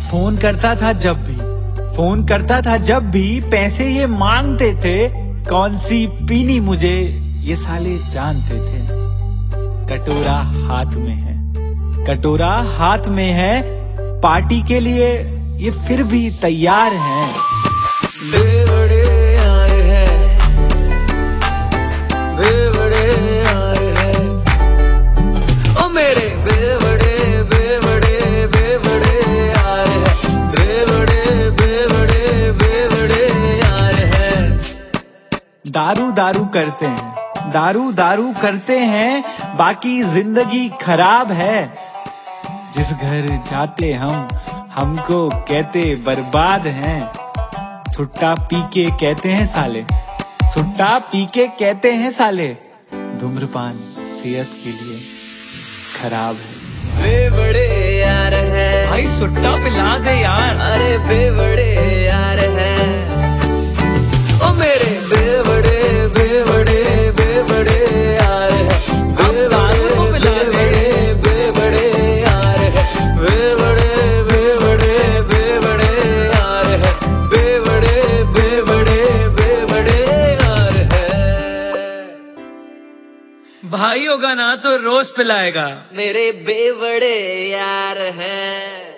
Phone करता था जब भी पैसे ये मांगते थे, कौन सी पीनी मुझे ये साले जानते थे। कटोरा हाथ में है, पार्टी के लिए ये फिर भी तैयार हैं। बेवड़े आए हैं, बेवड़े आए हैं, ओ मेरे बेवड़े बेवड़े बेवड़े आए हैं, बेवड़े बेवड़े बेवड़े आए हैं। दारू करते हैं, बाकी जिंदगी खराब है। जिस घर जाते हमको कहते बर्बाद हैं। सुट्टा पी के कहते हैं साले, धूम्रपान सेहत के लिए खराब है। बेवड़े यार है भाई सुट्टा पिला दे यार। अरे बेवड़े यार है, ओ मेरे बेवड़े बेवड़े बेवड़े यार है, बेवड़े बेवड़े यार है, बेवड़े बेवड़े बेवड़े यार है, बेवड़े बेवड़े बेवड़े यार है। भाई होगा ना तो रोज पिलाएगा। मेरे बेवड़े यार हैं।